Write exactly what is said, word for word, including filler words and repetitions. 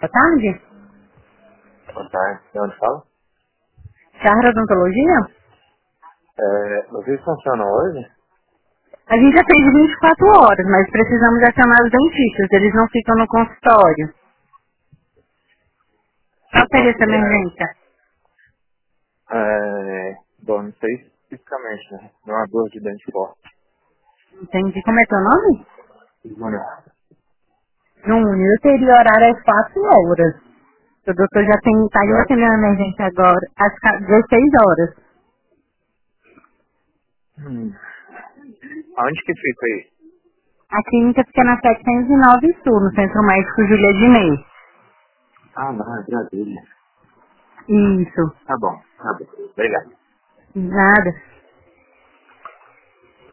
Boa tarde. Boa tarde. De onde fala? Charra Odontologia? É, vocês funcionam hoje? A gente atende vinte e quatro horas, mas precisamos acionar os dentistas. Eles não ficam no consultório. Qual Eu seria posso essa ligar? emergência? É, bom, não sei especificamente, né? Não é uma dor de dente forte. Entendi. Como é teu nome? Júnior. Não, eu teria horário às quatro horas. O doutor já tem, tá indo Já? atender uma emergência agora, às ca- dezesseis horas. Hum. Aonde que fica aí? A clínica fica na setecentos e nove Sul, no Centro Médico Julia Dinei. Ah, não, é Brasília. Isso. Tá bom, tá bom. Obrigado. Nada.